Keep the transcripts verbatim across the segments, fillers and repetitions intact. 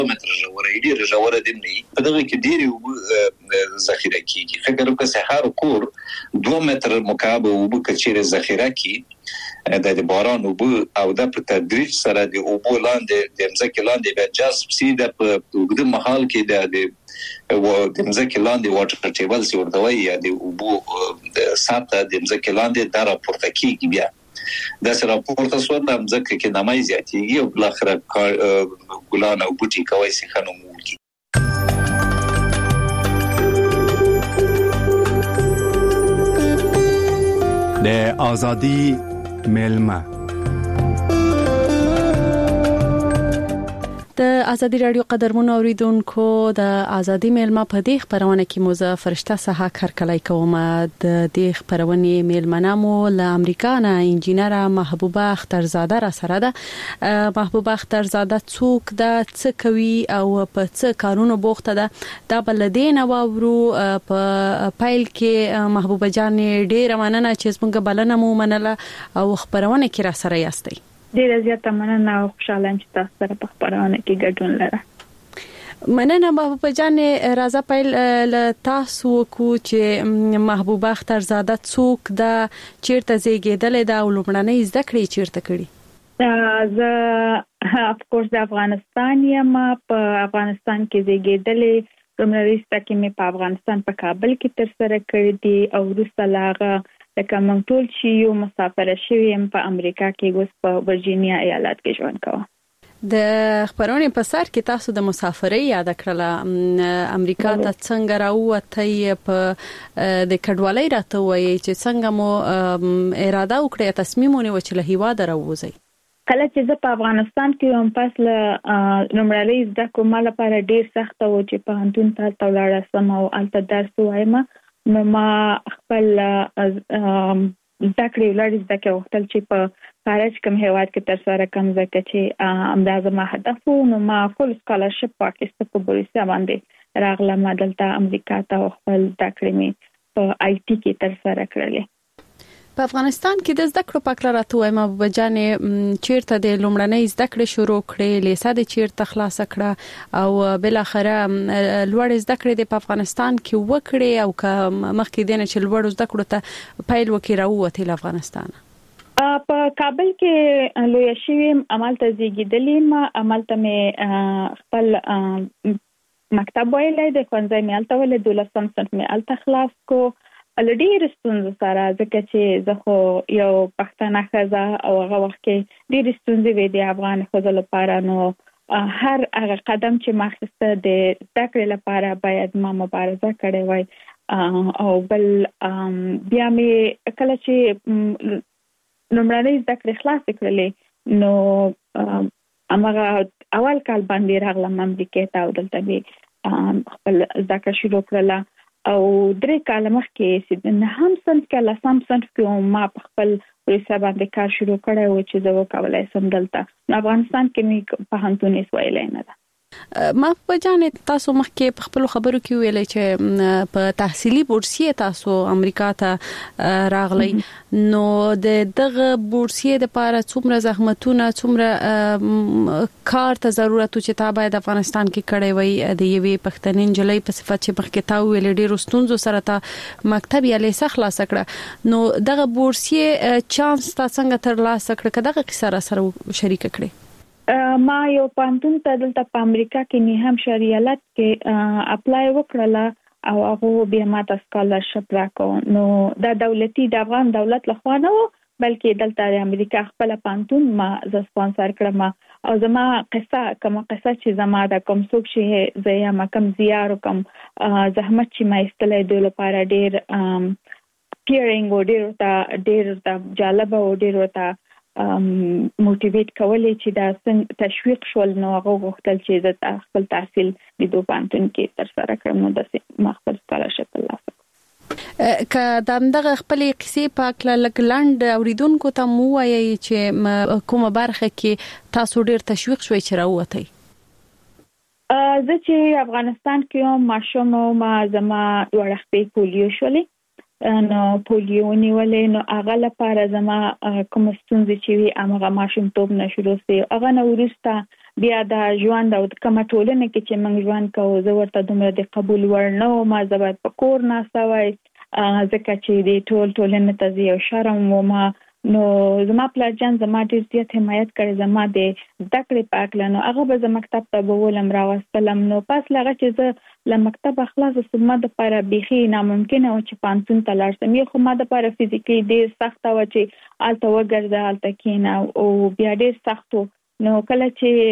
متر ژوره ډېر ژوره دي نه په دغه کې ډېر ذخیره کیږي فکر وکړه سحر کور دوه متر مکعب وب کچېره ذخیره کی د باران وب او د په تدریج سره د اوبو لاندې د ځمکې لاندې به جذب سي د وګړو محل کې د د ځمکې لاندې واټر ټیبل سي ورته وایي د اوبو د سطح د ځمکې لاندې د راپورته کیږي بیا د سره راپورته سو د ځمکې کې نمای زیاتېږي او بل اخر ګلان او بوټي کوي سي خنومږي د ازادي ملما د ازادي رادیو قدرمن اوریدونکو د ازادي میلمه په دې خبرونه کې موزه فرشته صحه کارکلای کوم د دې خبرونه میلمنه مو له امریکا نه انجینر محبوبه اخترزاده را سره ده محبوبه اخترزاده څوک ده څه کوي او په څه کارونو بوخته ده دا بلدین او ورو په پایل کې محبوبه جان ډیره مننه چې څنګه بلنه مو منله او خبرونه کې را سره یاستئ ډیره زیاته مننه او خوشاله یم چې تاسو سره په خبرونه کې ګډون لرم مننه محبوبه جان راځه پیل له تاسو کو چې محبوبه اخترزاده څوک ده چیرته زیږیدلې ده او لومړنۍ زده کړې چیرته کړې زه اف کورس د افغانستان یم په افغانستان کې زیږیدلې لومړنۍ زده کړې مې په افغانستان په کابل کې تر سره کړې دي او وروسته لاغه لکه موږ ټول چې یو مسافر شوم په امریکا کې اوس په ورجینیا ایالت کې ژوند کوم د خبرونه په سر کې تاسو د مسافرۍ یاد کړله امریکا ته څنګه راوته په د کډوالۍ راته وایي چې څنګه مو اراده وکړه تصمیم ونیو چې له هیواد راوځي کله چې زه په افغانستان کې هم پس له لومړنۍ زده کومه لپاره ډیر سخت و چې په هندون ته ولاړ سم او الته درس وایم نو ما خپل ذکر ولر ذکر وختل چې په خارج کوم هیواد کې تر سره کوم ځکه چې امدازه ما هدف نو ما فول سکالرشپ پاکستان په بورسیا باندې راغلم دلته امریکا ته خپل ذکر می په آی ټي کې تر سره کړل په افغانستان کې د زده کړو په اړه راته وایم ابو جان چیرته د لومړنۍ زده کړې شروع کړې لیسه د چیرته خلاص کړه او بل اخره لوړ زده کړې د افغانستان کې وکړې او مخکې دینه چې لوړ زده کړو ته پیل وکړه راوته افغانستان په کابل کې لوی شوم عملته زیږیدلې ما عملته مې خپل مکتب ویلې د ښوونځي مې الته ولې دولسم صنف مې الته خلاص کو الډیر ستونزې سره ځکه چې زه خو یو پښتنه ښځه او هغه وخت کې ډېر ستونزې وې د افغان ښځو لپاره نو هر هغه قدم چې ما اخیسته د زده کړې لپاره باید ما مبارزه کړې وای او بل بیا مې کله چې لومړنۍ زده کړې خلاصې کړلې نو هغه اول کال باندې راغلم امریکا ته او دلته به خپل زده کړه شروع کړله او درې کال مخکې چې نه هم سنت کې لسم صنف کې ما په خپل ورسره باندې کار شروع کړی و چې زه وکولای سم دلته افغانستان کې مې په هندون ویلې نه ده ما په جان تاسو مخکې په خپل خبرو کې ویلې چې په تحصیلي بورسیه تاسو امریکا ته راغلی نو د دغه بورسیه د لپاره څومره زحمتونه څومره کار ته ضرورت چې تا باید افغانستان کې کړی وي د یوې پښتنې جلۍ په صفت چې مخکې تا ویل ډېر ستونزو سره تا مکتب یا لیسه خلاص کړه نو دغه بورسیه چانس تا څنګه تر لاسه کړ کداغه کیسه سره شریک کړي ما یو پانتون ته دلته په امریکا کې نه هم شریالت کې اپلای وکړله او هغه بیا ما ته سکالرشپ راکو نو دا دولتي د افغان دولت لخوا نه و بلکې دلته د امریکا خپل پانتون ما ز سپانسر کړم او زما قصه کوم قصه چې زما د کوم څوک شي زیا ما کوم زیار کوم زحمت چې ما استلې د لپاره ډیر پیرینګ و ډیر تا ډیر تا جالب او ډیر تا موټیویټ کولای چې دا څنګه تشویق شول نو هغه غوښتل چې د خپل تحصیل د دوه پانتون کې تر سره کړم نو د مخبر سکالرشپ ترلاسه که دغه خپل قصې پاک لګلند اوریدونکو ته مو وایي چې کومه برخه کې تاسو ډیر تشویق شوي چې راوته زه چې افغانستان کې ماشوم ما زما ورخته پولیو شولې نو پولیو نیولې نو هغه لپاره زما کوم ستونزې چې وي هغه ماشوم توپ نشو سي هغه نو ورسته بیا د ژوند او د کومه ټولنه کې چې موږ ژوند کوو زه ورته دومره د قبول وړ نه وم، زه باید په کور ناسته وای ځکه چې د ټول ټولنې ته زه یو شرم وم. نو زما پلار جان زما ډېر زیات حمایت کړی زما د زده کړې په هکله، نو هغه به زه مکتب ته به ولم راوستلم. نو پس له هغه چې زه له مکتبه خلاصه سوم ما دپاره بیخي ناممکنه وه چې پوهنتون ته لاړ شم. یو خو ما دپاره فزیکلي ډېر سخته وه چې هلته وګرځه هلته کښېنه او بیا ډېر سخت و. نو کله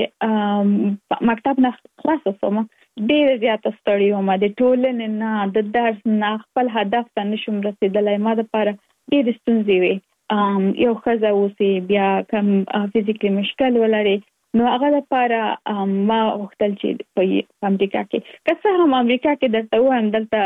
چې مکتب نه خلاصه سوم ډېر زیاته ستړې وم، د ټولنې نه د درس نه خپل هدف ته نشم رسېدلی. ما دپاره ډېرې ستونزې وې. یو ښځه اوسې بیا کم فزیکلي مشکل ولري، نو هغه لپاره ما غوښتل چې په امریکا کې که څه هم امریکا کې درته ووایم دلته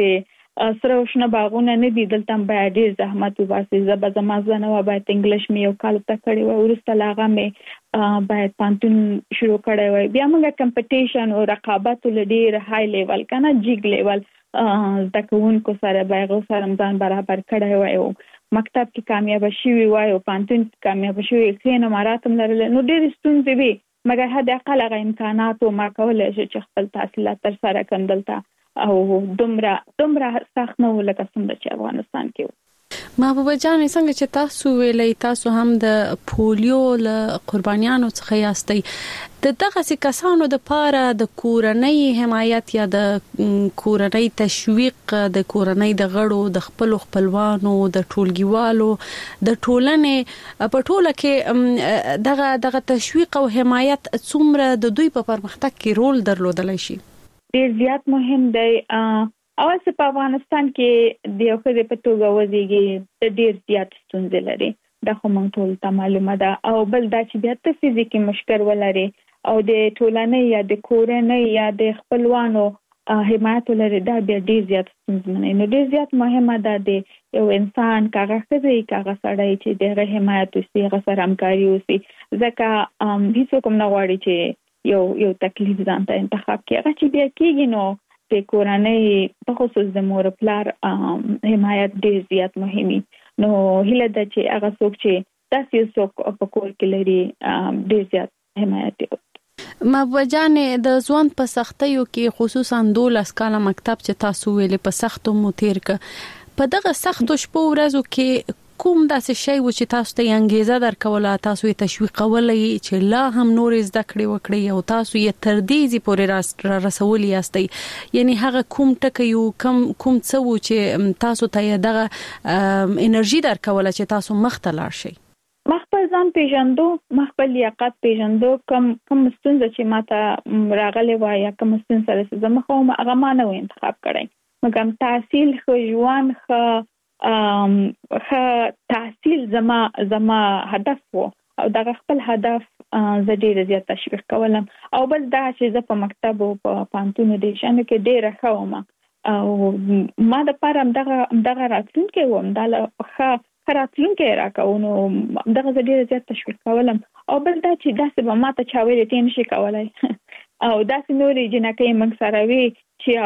داسې سره او شنه باغونه نه دي، دلته هم باید ډېر زحمت وباسي. زه به زما زه نه وه باید انګلیش مې یو کال زده کړی وای، وروسته له هغه مې باید پوهنتون شروع کړی وای. بیا موږ کمپټیشن او رقابت له ډېر های لیول که نه جیګ لیول زده کوونکو سره به هغو سره ځان برابر کړی وای او مکتب کې کامیابه شوي وای او پوهنتون کې کامیابه شوي ښې نمرات هم لرل. نو ډېرې ستونزې وي، مګر حد اقل هغه امکاناتو ما کولی شو چې خپل تحصیلات ترسره کړم دلته، او دومره دومره سخت نه و لکه څومره چې افغانستان کې و. محبوبه جان، څنګه چې تاسو ویلي تاسو هم د پولیو له قربانیانو څخه یاستئ، د دغه کسانو د پاره د کورنۍ حمایت یا د کورنۍ تشویق د کورنۍ د غړو د خپل خپلوانو د ټولګیوالو د ټولنې په ټوله کې دغه دغه تشویق او حمایت څومره د دوی په پرمختګ کې رول درلودلی شي؟ ډېر زیات مهم دی. اول څه په افغانستان کې د یو ښځې په توګه وزیږي د ډېر زیات ستونزې لري، دا خو موږ ټول ته معلومه ده. او بل دا چې بیا ته فزیکي مشکل ولري او د ټولنې یا د کورنۍ یا د خپلوانو حمایت ولري، دا بیا ډېر زیات ستونزمن. نو ډېر زیات مهمه ده د یو انسان که هغه ښځه که هغه سړی چې د هغه حمایت وشي، هغه سره همکاري وشي، ځکه هېڅوک هم نه غواړي چې یو یو تکلیف ځان ته انتخاب کړي. هغه چې بیا کېږي نو د کورنۍ په خصوص د مور پلار حمایت ډېر زیات مهمي. نو هیله ده چې هغه څوک چې داسې یو څوک په کور کې لري ډېر زیات حمایت وکړي. محبوبه جان، د ژوند په سختیو کې خصوصا دولس کاله مکتب چې تاسو ویلې په سختو مو تیر کړ، په دغه سختو شپو ورځو کې کوم داسې شی و چې تاسو ته انګیزه درکوله، تاسو یې تشویقولی چې لا هم نور زده کړې وکړئ او تاسو یې تر دې پورې را رسولي یاستئ؟ یعنی هغه کوم ټکی او کوم کوم څه و چې تاسو ته دغه انرژي درکوله چې تاسو مخ ته لاړ شئ؟ ما خپل ځان پیژندو، ما خپل لیاقت پیژندو، کوم کوم ستونزه چې ماته راغلې وای یا کوم ستونزه سره زه مخ وم هغه ما نه و انتخاب کړی، مګر تحصیل ښه ژوند ښه ام ښه تحصیل زما زما هدف و او دغه خپل هدف زه ډېر زیات تشویق کولم. او بل دا چې زه په مکتب او په پوهنتون د شانو کې ډېره ښه وم او ما دپاره همدغه همدغه راتلونکی وم، دا ښه ښه راتلونکی راکوو، نو دغه زه ډېره زیات تشویق کولم. او بل دا چې داسې به ما ته چا ویلې ته یې نشي کولی او داسې نورې جنکۍ موږ سره وي چې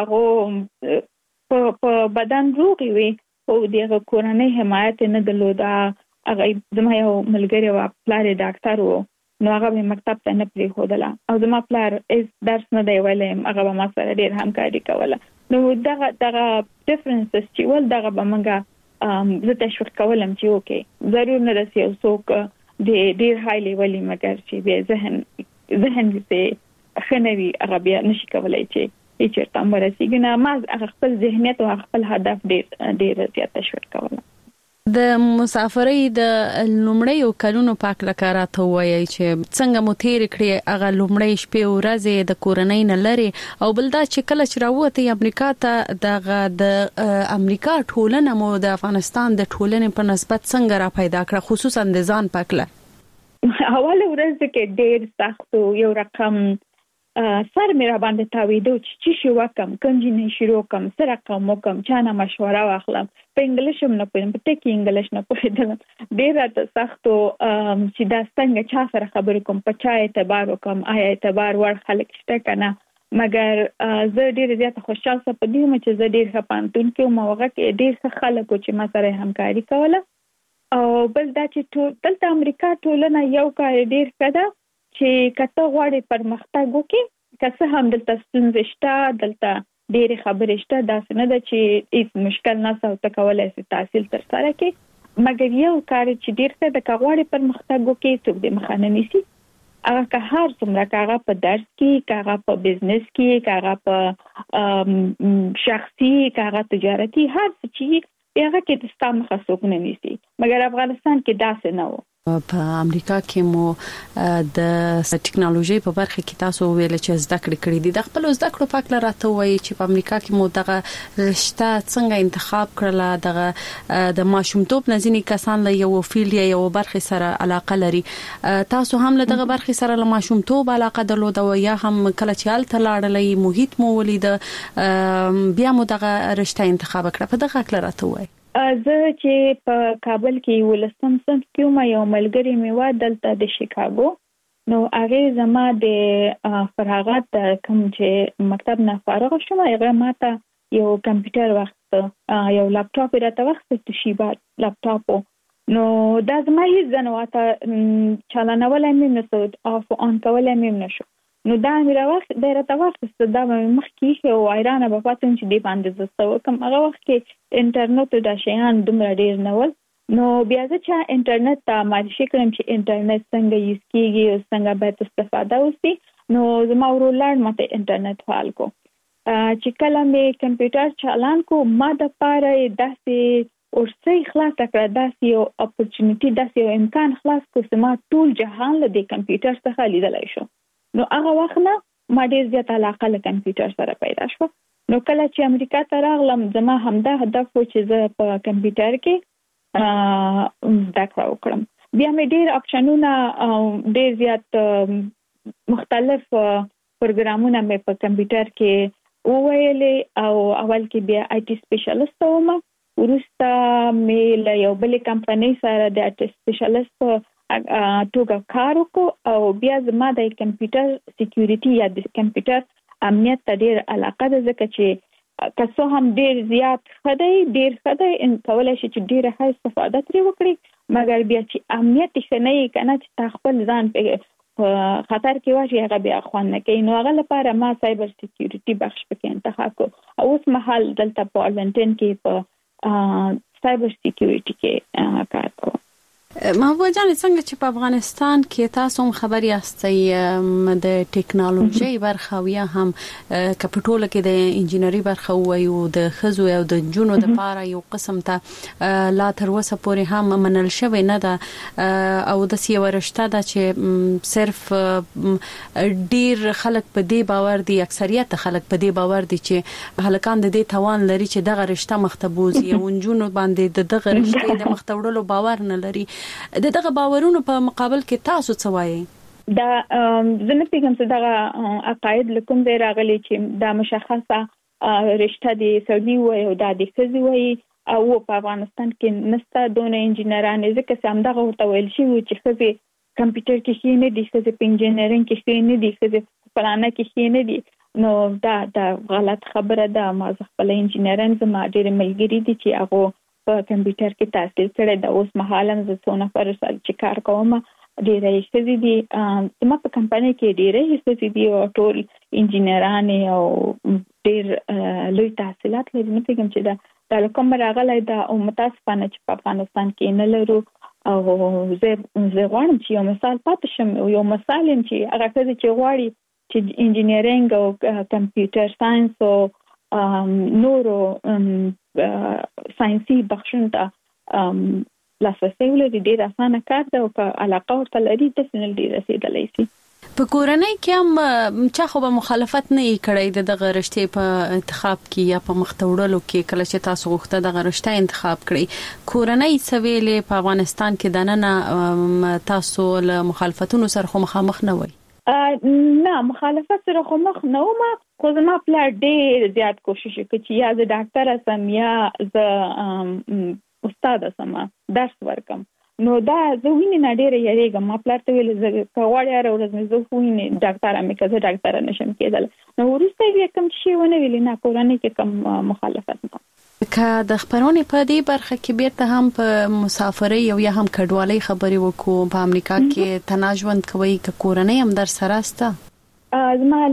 هغو په بدن روغې وي او د هغه کورنۍ حمایت نه درلوده. هغه زما یو ملګری وه، پلار یې ډاکټر و، نو هغه به مکتب ته نه پرېښودله او زما پلار هېڅ درس نه دی ویلی، هغه به ما سره ډېر همکاري کوله. نو دغه دغه ډفرنسز چې ول دغه به موږ زه تشویق کولم چې اوکې ضرور نه رسي یو څوک د ډېر های لیولي، مګر چې بیا ذهن ذهن دې ښه نه وي هغه بیا نشي کولی چې چیرته مرسیږي. نه ما هغه خپل ذهنیت او خپل هدف ډېر ډېر زیات تشویق کوله. د مسافرۍ د لومړیو کلونو په هکله که راته ووایئ چې څنګه مو تېرې کړې هغه لومړۍ شپې ورځې د کورنۍ نه لرې، او بل دا چې کله چې راووتئ امریکا ته دغه د امریکا ټولنه مو د افغانستان د ټولنې په نسبت څنګه را پیدا کړه، خصوصا د ځان په هکله؟ اوله ورځ کې ډېر سخت و، یو رقم سر مې را باندې تاویده چې څه شي وکړم، کوم جنۍ شروع کړم، څه رقم وکړم، چا نه مشوره واخلم. په انګلیش هم نه پوهېدم، په ټکي انګلیش نه پوهېدلم، ډېر راته سخت و چې دا څنګه چا سره خبرې کوم، په چا اعتبار وکړم، آیا اعتبار وړ خلک شته که نه. مګر زه ډېره زیاته خوشحال شوم په دې وم چې زه ډېر ښه پوهنتون کې وم او هغه کې ډېر ښه خلک و چې ما سره یې همکاري کوله. او بل دا چې دلته امریکا ټولنه یو کار ډېر ښه ده چې کته غواړي پرمختګ وکړي که څه هم دلته ستونزې شته دلته ډېرې خبرې شته دا څه نه ده چې هیڅ مشکل نه سو تکولای شي تحصیل تر سره کې مګر یو کار چې ډېر څه د کغواړي پرمختګ وکړي څوک دې مخانه نیسي هغه که هر څومره کاغه په درس کې کاغه په بزنس کې کاغه په شخصي کاغه تجارتي هر څه چې هغه کې د ستام خصوص نه نیسي مګر افغانستان کې داسې نه و په امریکا کې مو د ټکنالوژي په برخه کې تاسو ویل چې زده کړې کړې دي د خپل زده کړو په اړه راته وایي چې په امریکا کې مو دغه رشته څنګه انتخاب کړله دغه د ماشومتوب نزنی کسان له یو فیلډ یا یو برخه سره علاقه لري تاسو هم له دغه برخه سره له ماشومتوب علاقه درلوده او یا هم کله چې ال تلاړلې محیط مو ولید بیا مو دغه رشته انتخاب کړه په دغه اړه راته وایي زه چې په کابل کې ولسم صنف کې ما یو ملګری مې و دلته د شیکاګو نو هغه زما د فراغت کوم چې مکتب نه فارغ شوم هغه ماته یو کمپیوټر وخت یو لپټاپ راته وخت توشیبا لپټاپ نو دا زما هیڅ ځنواته چالانول مې نه سود اف اون کول مې نه شو نو دا مې راوخت د راته وخت دا مخ کې او ایران په پاتون چې دی باندې زسته کوم هغه وخت کې انټرنیټ د شیان دومره ډیر نه ول نو بیا چې انټرنیټ ته معرفي کړم چې انټرنیټ څنګه یوز کیږي او څنګه به استفاده وشي نو زما ورولار مته انټرنیټ فعال کو چې کله مې کمپیوټر چالان کو ما د پاره داسې ورسې خلاص کړه داسې یو اپورچونټی داسې یو امکان خلاص کو چې ما ټول جهان له کمپیوټر څخه لیدلای شو نو هغه وخت نه ما ډیر زیات علاقه له کمپیوټر سره پیدا شو نو کله چې امریکا ته راغلم زما همدا هدف و چې زه په کمپیوټر کې زده کړه وکړم بیا مې ډیر اپشنونه ډیر زیات مختلف پروګرامونه مې په کمپیوټر کې وویلې او اول کې بیا آی ټي سپیشلیست وم ورسته مې له یو بل کمپنۍ سره د آی ټي سپیشلیست توګه کار وکړ او بیا زما د کمپیوټر سکیورټي یا د کمپیوټر امنیت ته ډیر علاقه ده ځکه چې که هم ډیر زیات خدای ډیر خدای ان کولای شي چې ډیره ښه استفاده ترې وکړي مګر بیا چې امنیت ښه نه وي کنه چې خپل ځان په خطر کې واچي هغه بیا خوان نه کوي نو هغه لپاره ما سایبر سکیورټي بخش پکې انتخاب کړ او اوس مهال دلته په ارلنټن کې په سایبر سکیورټي کې کار کوم محبوبه جان څنګه چې په افغانستان کې تاسو هم خبري یاستئ د ټکنالوژي برخه یا هم کپټول کې د انجینری برخه وایو د خزو او د جنونو د پاره یو قسم ته لا تر اوسه پورې هم منل شوی نه ده او د سی ورشته ده چې صرف ډیر خلک په دې باور دي اکثریت خلک په دې باور دي چې هلکان د دې توان لري چې دغه رشته مختبوزي او جنونو باندې د دغه رشته د مختوړلو باور نه لري د دغه باورونو په مقابل کې تاسو څه وایي دا زنه پیغام څه دغه عقاید لکم دی راغلي چې دا مشخصه رشته دي سعودي وي او د خزي وي او په افغانستان کې نسته دونه انجینران ځکه چې هم دغه ورته ویل شي چې خزي کمپیوټر کې شي نه دي خزي په انجینرینګ کې شي نه دي خزي پلانه کې شي نه دي نو دا دا غلط خبره ده ما خپل انجینران زما ډېر ملګری دي چې هغه په کمپیوټر کې تحصیل کړی د اوس مهاله زه څونه پر سال چې کار کوم ډېرې ښځې دي زما په کمپنۍ کې ډېرې ښځې دي او ټول انجینران او ډېر لوی تحصیلات لري نو پیغام چې دا د کوم راغلی دا او متاسفانه چې په افغانستان کې نه لرو او زه زه غواړم چې یو مثال پاتې شم یو مثال چې هغه څه چې غواړي چې انجینرینګ او کمپیوټر ساينس او نورو ساينسي بخشونه ته لاسرسي ولري ډیر اسانه کار ده او که علاقه ورته لري د فنل ډیر رسیدلی شي په کورنۍ کې هم چا خو به مخالفت نه کړی دغه رشته په انتخاب کې یا په مختوړلو کې کله چې تاسو غوښته دغه رشته انتخاب کړی کورنۍ سویلې په افغانستان کې دننه تاسو له مخالفتونو سره مخامخ نه وای نه مخالفت سره خو مخ نه ومه خو زما پلار ډېر زیات کوشش وکړ چې یا زه ډاکټره سم یا زه استاد سم درس ورکم نو دا زه وینې نه ډېره یریږم ما پلار ته ویل زه کواړی هره ورځ مې زه وینې ډاکټره مې که زه ډاکټره نشم کېدل نو وروسته یې کوم شی ونه ویلې نه کورنۍ کې کوم مخالفت نه که د خبرونې په دې برخه کې بیرته هم په مسافرۍ او یا هم کډوالۍ خبرې وکړو. په امریکا کې تناژوند کوي که کورنۍ هم در سره سته؟ زما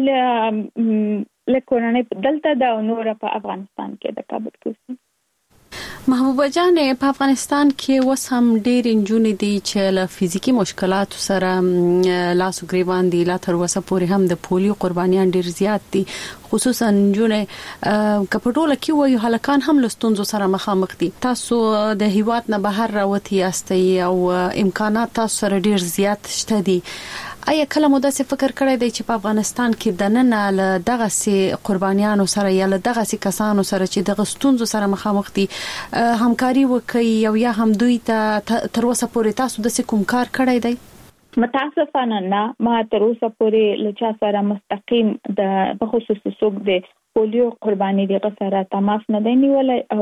له کورنۍ دلته د نور په افغانستان کې د کابل کې. محبوبه جان، په افغانستان کې اوس هم ډېر نجونې دي چې له فزیکی مشکلاتو سره لاس او ګریوان دي. لا تر اوسه پورې هم د پولیو قربانیان ډېر زیات دي، خصوصا نجونې که په ټوله کې وایو هلکان هم له ستونزو سره مخامخ دي. تاسو د هیواد نه بهر راوتی یاستئ او امکانات تاسو سره ډېر زیات شته دي. آیا کله مو داسې فکر کړی دی چې په افغانستان کې د نن له دغه سي قربانیانو سره یا له دغه سي کسانو سره چې دغه ستونزو سره مخامخ دي همکاري وکړي او یا هم دوی ته تر اوسه پورې تاسو د کوم کار کړی دی؟ متاسفانه نه، ما تر اوسه پورې له چا سره مستقیم د بخصوص څوک د پولیو قرباني دغه سره تماس نه دی نیولای او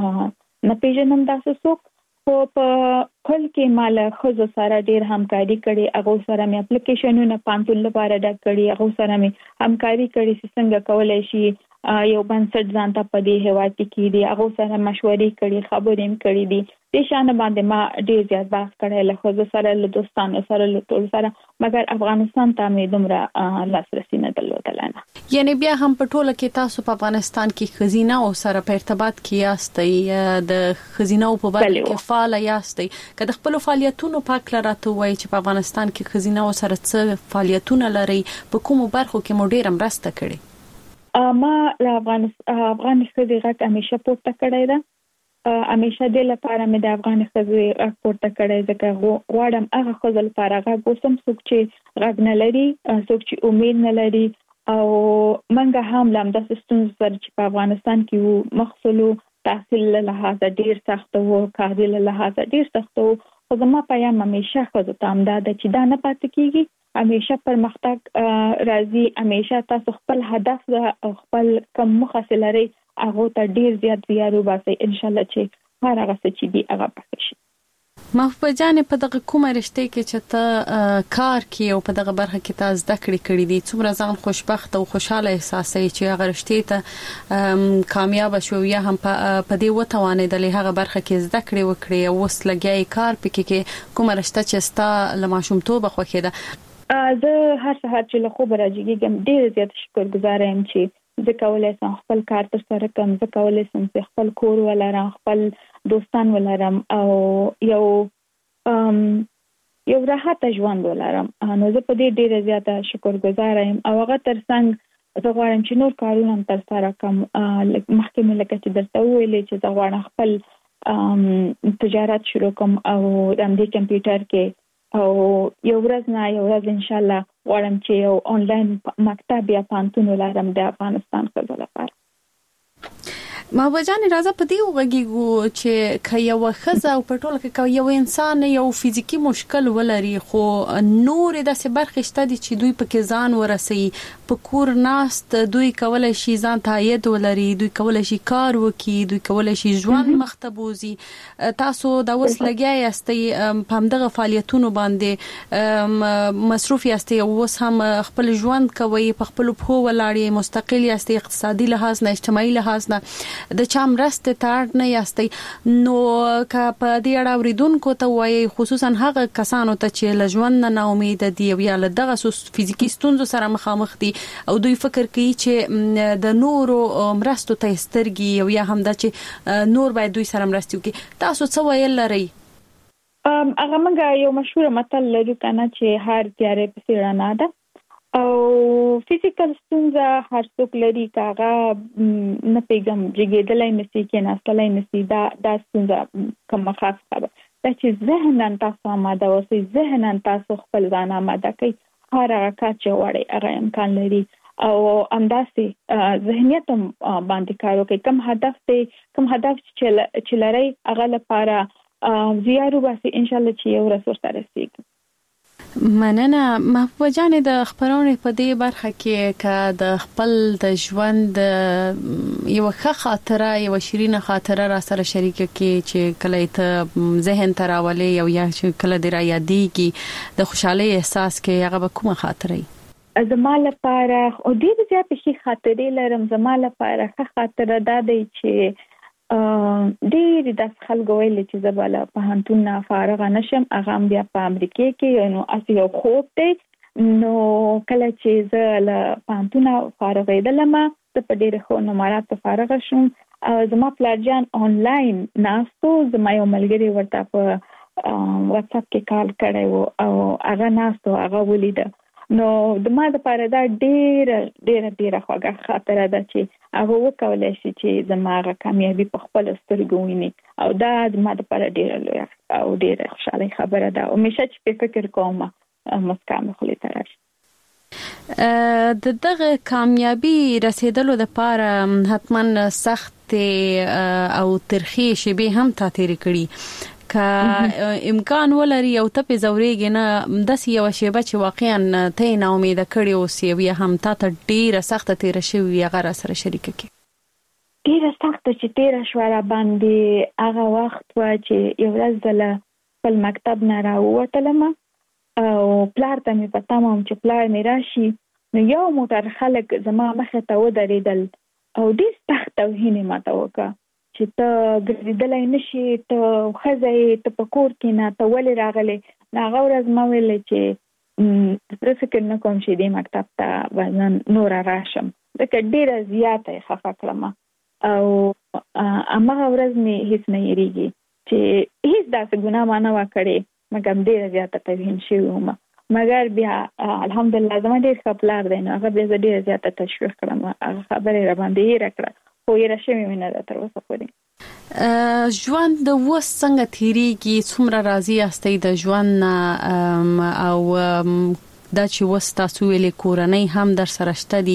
نه پیژنم داسې څوک. خو په کل کې مال خزو سره ډیر همکاري کړي، هغه سره مې اپلیکیشنونه پانتون لپاره ډک کړي، هغه سره مې همکاري کړي چې څنګه کولای شي یو بنسټ ځان ته په دې هیواد کې کړي، هغه سره مشورې کړي، خبرې هم کړي دي. د شان باندې ما ډیر زیات بحث کړی له خزو سره، له دوستانو سره، له ټول سره، مګر افغانستان ته مې دومره لاسرسي نه درلودل. یعنی بیا هم په ټوله کې تاسو په افغانستان کې خزینه او سره په ارتباط کې یاستئ، د خزینه او په برخه کې فعال یاستئ. که د خپل فعالیتونو په اړه راته وایي چې په افغانستان کې خزینه او سره څه فعالیتونه لري، په کومو برخو کې مو ډیر مرسته کړې؟ ما له افغانستان افغان خزې غږ همیشه پورته کړی ده. همیشه د لپاره مې د افغان خزې غږ پورته کړی ځکه غواړم هغه خزې لپاره غږ وسم، څوک چې غږ نه لري، څوک چې امید نه لري. او منګه هم لم د ستونزو سره چې په افغانستان کې وو، مخصوصو تحصیل له لحاظه ډیر سخت وو، کاري له لحاظه ډیر سخت وو. خو زما پیغام همیشه خزو ته هم دا ده چې دا نه پاتې کیږي، همیشه پرمختګ راځي، همیشه تاسو خپل هدف او خپل کوم مخه لري هغه ته ډیر زیات زیارو باسي، ان شاء الله چې هر هغه څه چې دی هغه پاتې شي. محبوبه جان، په دغه کومه رشته کې چې ته کار کوي او په دغه برخه کې تاسو زده کړې کړې دي، څومره ځان خوشبخت او خوشاله احساسوي چې هغه رشته ته کامیاب شو یا هم په دې وتوانېدل هغه برخه کې زده کړې وکړي او اوس لګیای کار پکې کې کومه رشته چې ستا له ماشومتوبه خوښه ده؟ زه هر سهار چې له خوبه راځم ډیر زیات شکرګزار یم چې زه کولای شم خپل کار تر سره کوم، زه کولای شم چې خپل کور ولرم، خپل دوستان ولرم او یو یو راحت ژوند ولرم. نو زه په دې ډیره زیاته شکرګزار یم او هغه ترڅنګ زه غواړم چې نور کارونه هم تر سره کوم. مخکې مې لکه چې درته ویلې چې زه غواړم خپل تجارت شروع کوم او د همدې کمپیوټر کې او یو ورځ نه یو ورځ ان شاء الله غواړم چې یو آنلاین مکتب یا پانتون ولرم د افغانستان خلکو لپاره. محبوبه جان، راځه په دې وغږیږو چې که یو ښځه او په ټوله کې یو انسان یو فزیکی مشکل ولري خو نور داسې برخې شته دي چې دوی پکې ځان ورسوي، په کور ناست دوی کولای شي ځان ته عاید ولري، دوی کولای شي کار وکړي، دوی کولای شي ژوند مخته بوزي. تاسو دا اوس لګیا یاستئ په همدغه فعالیتونو باندې مصروف یاستئ، اوس هم خپل ژوند کوي، په خپل پښو ولاړ، مستقل یاستئ، اقتصادي لحاظ نه، اجتماعي لحاظ نه د چا مرسته ته اړ نه یاستئ. نو که په دې اړه اوریدونکو ته وایي، خصوصا هغه کسانو ته چې له ژوند نه نا امید دي او یا له دغه فزیکی ستونزو سره مخامخ دي او دوی فکر کوي چې د نورو مرستو ته سترګي او یا هم دا چې نور باید دوی سره مرستي وکړي، تاسو څه ویل لرئ؟ هغه موږ یو مشهور متل لرو کنه چې هر تیارې پسې رڼا ده او فزیکل ستونزه هر څوک لري، کاغه نه پیغام جګېدلای نشي کې ناستلای نشي، دا دا ستونزه کوم خاص خبره دا چې ذهنن تاسو آماده اوسئ، ذهنن تاسو خپل ځان آماده کړئ، هر هغه کار چې وړي هغه امکان لري او همداسې ذهنیت باندې کار وکړئ. کوم هدف ته کوم هدف چې لرئ هغه لپاره زیارو باسي، ان شاء الله چې یو ورځ ورته رسیږي. مننه محبوبه جان. د خبرونې په دې برخه کې که د خپل د ژوند یو ښه خاطره، یو شیرینه خاطره را سره شریکه کې چې کله ته ذهن ته راولي او یا چې کله دې را یادېږي د خوشحالۍ احساس کې، هغه به کومه خاطره وي؟ زما لپاره او ډېرې زیاتې ښې خاطرې لرم. زما لپاره ښه خاطره دا دی چې ډېر د خلکو ویل چې زباله په هانتون فارغ نشم هغه بیا په امریکا کې نو اسی یو خوب دی نو کله چې زه له هانتون فارغېدلم زه په ډېر خو نمرات فارغ شوم زما پلارجان آنلاین ناستو زما یو ملګری ورته په واتس اپ کې کال کړی وو او هغه ناستو هغه ولیده نو د ما د پاره دا ډېر ډېر ډېر خوږه خاطره ده چې هغه وکولای شي چې زما هغه کامیابی په خپل سترګو ویني او دا د ما د پاره ډېر لوی او ډېر خوشاله خبره ده او مشه چې په فکر کوم مسکا مې خولې ته راشي د دغه کامیابی رسیدلو لپاره حتما سخت او ترخی شیبه هم تا تیر کړي که امکان ولري او ته په زوريږي نه د یو شیبه چې واقعا ته نه امید کړی او سی بیا هم تا ته ډیره سخت تیر شوی هغه سره شریک کړي ډیره سخت چې تیر شو را باندې هغه وخت و چې یو ورځ د خپل مکتب نه راووتلم او پلار ته مې پته مم چې پلار مې راشي نو یو موټر خلک زما مخه ته ودرېدل او ډېر سخت توهین ماته وکړه چې ته ګرځېدلای نشي ته ښځه ته په کور کې نه ته ولې راغلې هغه ورځ ما ویل چې زه فکر نه کوم چې دې مکتب ته به نور راشم ځکه ډېره زیاته یې خفه کړم او هماغه ورځ مې هیڅ نه یېرېږي چې هیڅ داسې ګناه ما نه وه کړې مګر ډېره زیاته توهین شوې وم مګر بیا الحمدلله زما ډېر ښه پلار دی نو هغه بیا زه ډېره زیاته تشویق کړم هغه خبرې راباندې هېره کړه خو یې راشوي مې نه ده تر اوسه پورې ژوند اوس څنګه تېرېږي څومره راضي یاستئ د ژوند نه او دا چې اوس تاسو ویلې کورنۍ هم در سره شته دي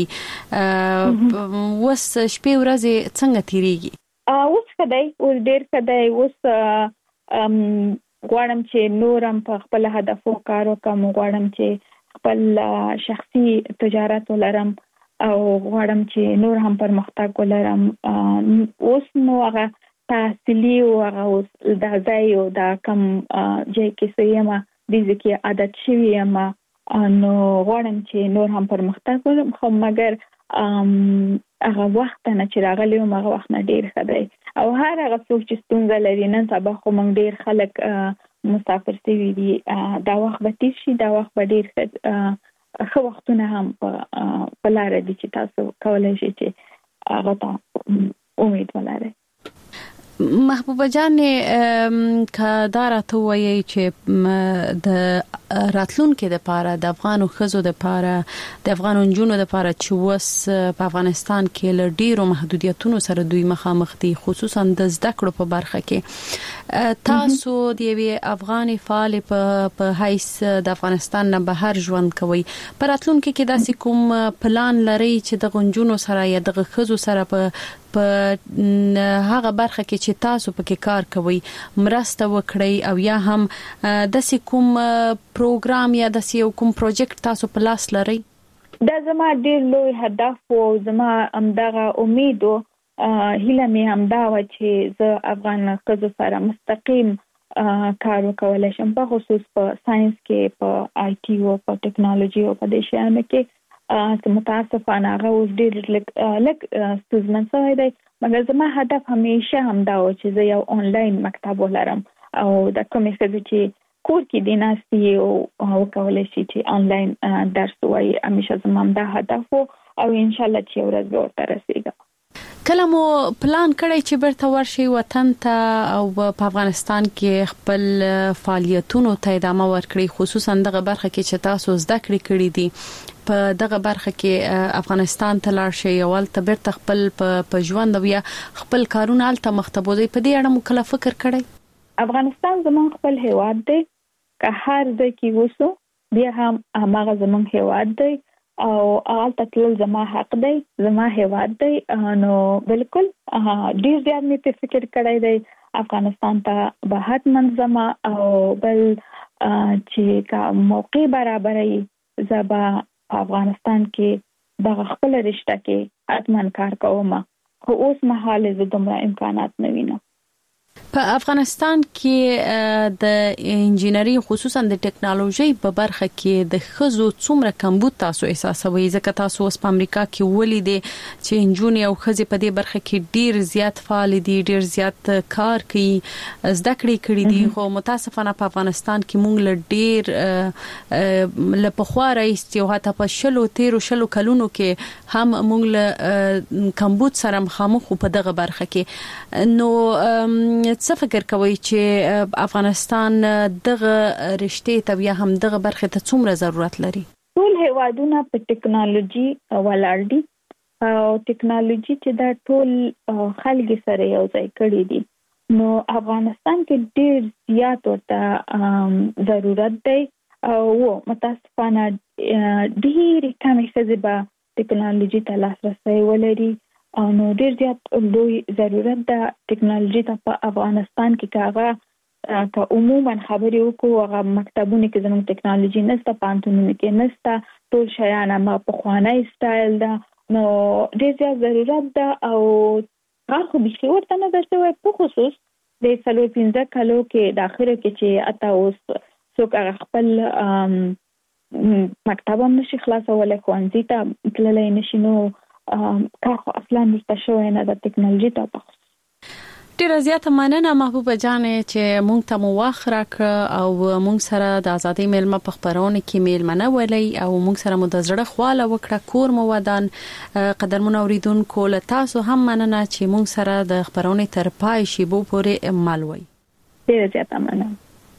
اوس شپې ورځې څنګه تېرېږي اوس ښه دی اوس ډېر ښه دی اوس غواړم چې نورم په خپل هدفو کار وکړم غواړم چې خپل شخصي تجارت ولرم او غواړم چې نور هم پرمختګ ولرم اوس نو هغه تحصیلي او هغه اوس د ځای او د کم ځای کې سیمه د ځکه عادت شوی یم نو غواړم چې نور هم پرمختګ وکړم خو مګر هغه وخت نه چې راغلی وم هغه وخت نه ډېر ښه دی او هر هغه څوک چې ستونزه لري نن سبا خو موږ ډېر خلک مسافر شوي دي دا وخت به تېر شي دا وخت به ډېر ښه ښه وختونه هم په لاره دي چې تاسو کولی شئ چې هغه ته امید ولرئ محبوبه جانې که دا راته ووایئ چې د راتلونکي دپاره د افغانو ښځو دپاره د افغانو نجونو دپاره چې اوس په افغانستان کې له ډېرو محدودیتونو سره دوی مخامخ دي خصوصا د زده کړو په برخه کې تاسو د یوې افغانې فعالې په حیث د افغانستان نه بهر ژوند کوئ په راتلونکي کې داسې کوم پلان لرئ چې دغه نجونو سره یا دغه ښځو سره په په هغه برخه کې چې تاسو پکې کار کوئ مرسته وکړئ او یا هم داسې کوم پروګرام یا داسې کوم پروجیکټ تاسو په لاس لرئ دا زما ډېر لوی هدف او زما همدغه امید او هیله مې همدا و چې زه افغان ښځو سره مستقیم کار وکولای شم په خصوص په ساينس کې په آی ټي او په ټیکنالوژي او په دې شیانو کې چې متاسفانه هغه اوس ډېر لږ ستونزمن شوی دی مګر زما هدف همیشه همدا و چې زه یو آنلاین مکتب ولرم او د کومې ښځې چې کور کې دي ناستې او وکولی شي چې آنلاین درس ووایي همیشه زما همدا هدف و او انشاءالله چې یو ورځ به ورته رسېږم کله مو پلان کړی چې بیرته ورشئ وطن ته او په افغانستان کې خپل فعالیتونو ته ادامه ورکړئ خصوصا دغه برخه کې چې تاسو زده کړې کړې دي په دغه برخه کې افغانستان ته لاړ شئ او هلته بیرته خپل په ژوند او یا خپل کارونه هلته مخته بوځئ په دې اړه مو کله فکر کړی افغانستان زموږ خپل هیواد دی که هر ځای کې اوسو بیا هم هماغه زموږ هیواد دی او هلته تلل زما حق دی زما هیواد دی نو بالکل ډېر زیات مې په فکر کړی دی افغانستان ته به حتما زما او بل چې که موقع برابروي زه به په افغانستان کې دغه خپل رشته کې حتما کار کوم خو اوس مهال زه دومره امکانات نه وینم په افغانستان کې د انجینری خصوصا د ټکنالوژي په برخه کې د خزو څومره کمبود تاسو احساسوي؟ ځکه تاسو اوس په امریکا کې ولیدې چې انجونی او خزي په دې برخه کې ډیر زیات فعال دي، ډیر زیات کار کوي، زده کړې کړې دي، خو متاسفانه په افغانستان کې موږ له ډیر له پخوا راځي او حتی په شلو تیرو شلو کلونو کې هم موږ له کمبود سره مخامخ په دغه برخه کې. نو څه فکر کوي چې افغانستان دغه رشتې ته یا هم دغه برخه ته څومره ضرورت لري؟ ټول هیوادونه په ټکنالوژي ولاړ دي او ټکنالوژي چې دا ټول خلک سره یو ځای کړي دي، نو افغانستان کې ډېر زیات ورته ضرورت دی او متاسفانه ډېر کمې ښځې به ټکنالوژي ته لاسرسی ولري او نو ډېر زیات لوی ضرورت ده ټکنالوژي ته په افغانستان کې. کاغه که عموما خبرې وکړو هغه مکتبونه کې زموږ ټکنالوژي نشته، پانتونونه کې نشته، ټول شیان ما په خوانی سټایل ده، نو ډېر زیات ضرورت ده او هغه خو به ورته نه درته په خصوص د څلور پنځه کالو کې د اخره کې چې اته اوس څوک هغه خپل مکتب هم نشي خلاصولی، ښوونځي ته تللی نشي، نو کار خو اصلا نشته شوی نه د ټکنالوژي ته په خصوص. ډیره زیاته مننه محبوبه جانې چې مونږ ته مو وخت راکړ او مونږ سره د ازادۍ میلمه په خبرونه کې میلمنه ولې او مونږ سره مو د زړه خواله وکړه، کور مو ودان. قدرمن اوریدونکو له تاسو هم مننه چې مونږ سره د خبرونه تر پای شی بو پورې مل وي. ډیره زیاته مننه.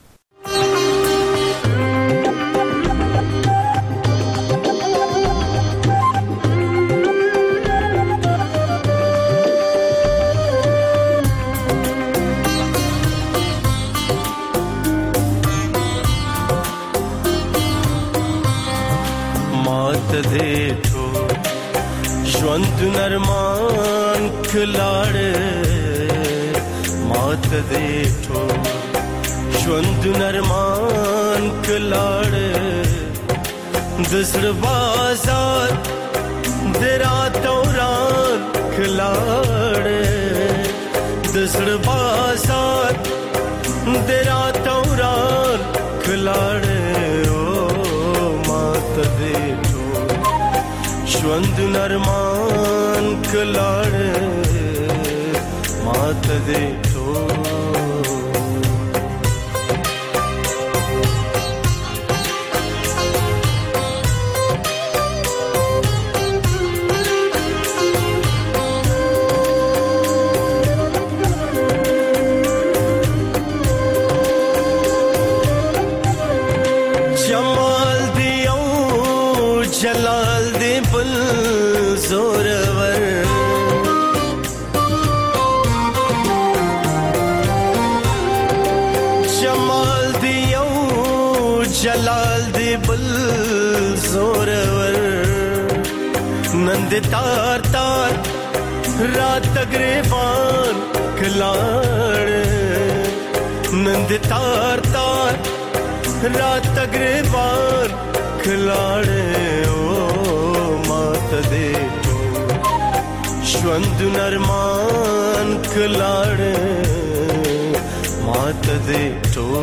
دیٹھو ژوند نرمان کلاړ مات دیٹھو ژوند نرمان کلاړ دسر بازار درا توران کلاړ دسر بازار درا توران کلاړ ژوند نرمان کلاړ مات دې تو جمال دیو جلال دی بل زورور جمال دیو جلال دی بل زورور نند تار تار رات گریبان کلاڑ نند تار تار رات گریبان کلاڑ دے تو ژوند نرمان کلاړ مات دے تو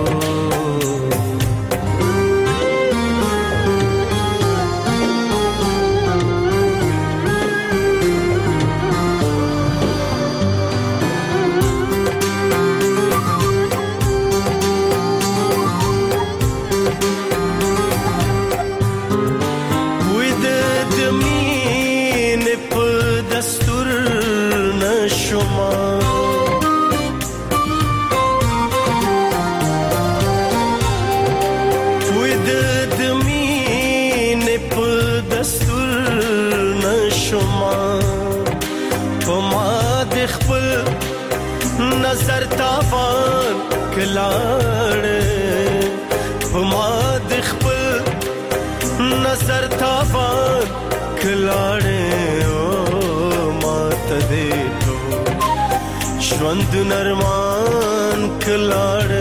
نظر تاوان کلاړ پما د خپل نظر تاوان کلاړ او مات دې تو ژوند نرمان کلاړ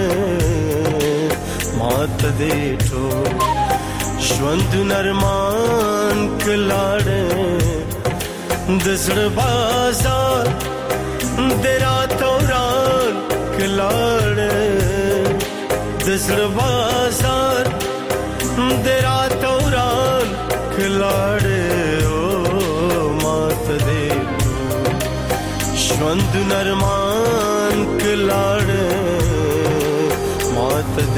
مات دې تو ژوند نرمان کلاړ د زړه بازار درا توران کلاړ دزړ بازار درا توران کلاړ او مات دې ژوند نرمان کلاړ مات